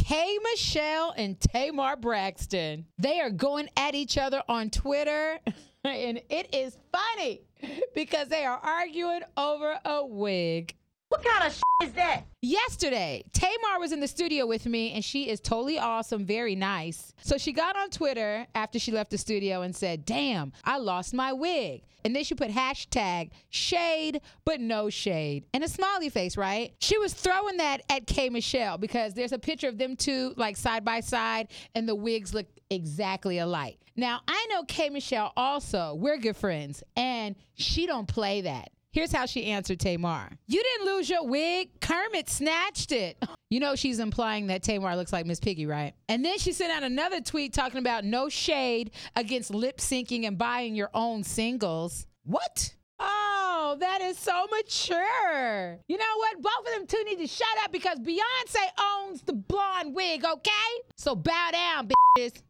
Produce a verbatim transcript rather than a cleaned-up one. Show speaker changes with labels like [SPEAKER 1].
[SPEAKER 1] K Michelle and Tamar Braxton. They are going at each other on Twitter, and it is funny because they are arguing over a wig.
[SPEAKER 2] What kind of shit is that?
[SPEAKER 1] Yesterday, Tamar was in the studio with me, and she is totally awesome, very nice. So she got on Twitter after she left the studio and said, damn, I lost my wig. And then she put hashtag shade, but no shade. And a smiley face, right? She was throwing that at K Michelle because there's a picture of them two like side by side, and the wigs look exactly alike. Now, I know K Michelle also. We're good friends, and she don't play that. Here's how she answered Tamar. You didn't lose your wig. Kermit snatched it. You know she's implying that Tamar looks like Miss Piggy, right? And then she sent out another tweet talking about no shade against lip syncing and buying your own singles. What? Oh, that is so mature. You know what? Both of them two need to shut up because Beyonce owns the blonde wig, okay? So bow down, bitches.